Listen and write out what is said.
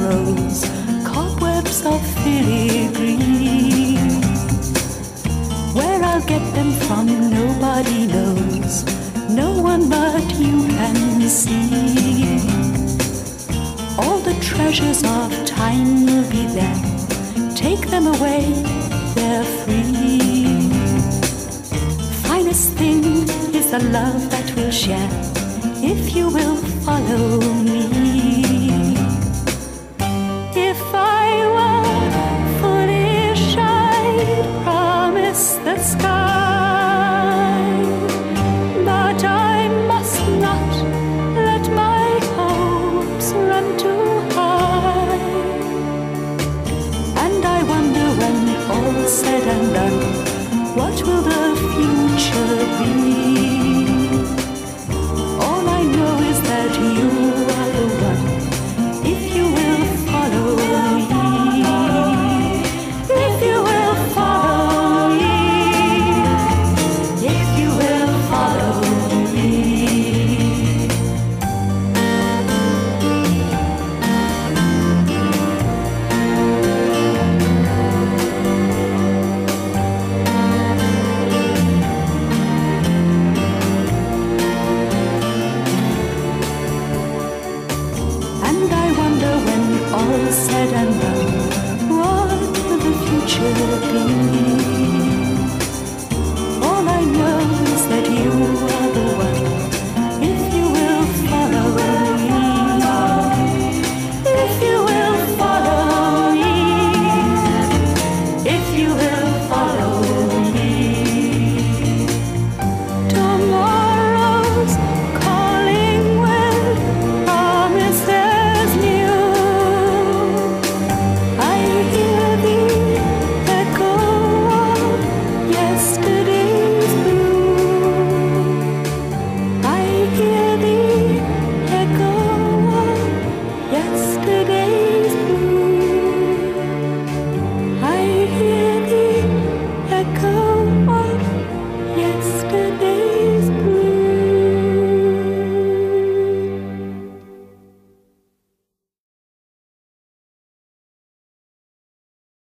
those cobwebs of filigree. Where I'll get them from, nobody knows. No one but you can see. All the treasures of time will be there. Take them away, they're free. Finest thing is the love that we'll share, if you will follow me. If I were foolish, I'd promise the sky, but I must not let my hopes run too high. And I wonder, when all's said and done, what will the future be? All I know is that you are the one, if you will follow me. If you will follow me. If you will follow me. And I wonder, when all's said and done, what will the future be?